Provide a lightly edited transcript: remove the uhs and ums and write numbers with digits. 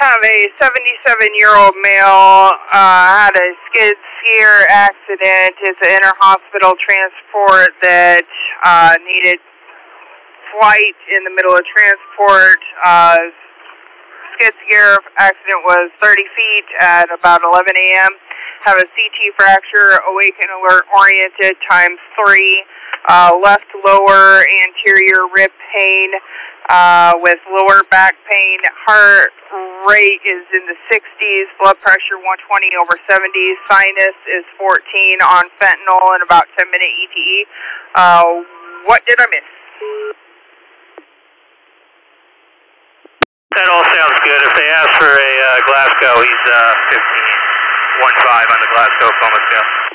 have a 77-year-old male, had a skid steer accident. It's an inter-hospital transport that needed flight in the middle of transport. Skid steer accident was 30 feet at about 11 a.m. Have a CT fracture, awake and alert oriented times 3. Left lower anterior rib pain with lower back pain. Heart rate is in the 60s. Blood pressure 120 over 70. Sinus is 14 on fentanyl and about 10-minute ETE. What did I miss? That all sounds good. If they ask for a Glasgow, he's 15-1-5 on the Glasgow coma scale.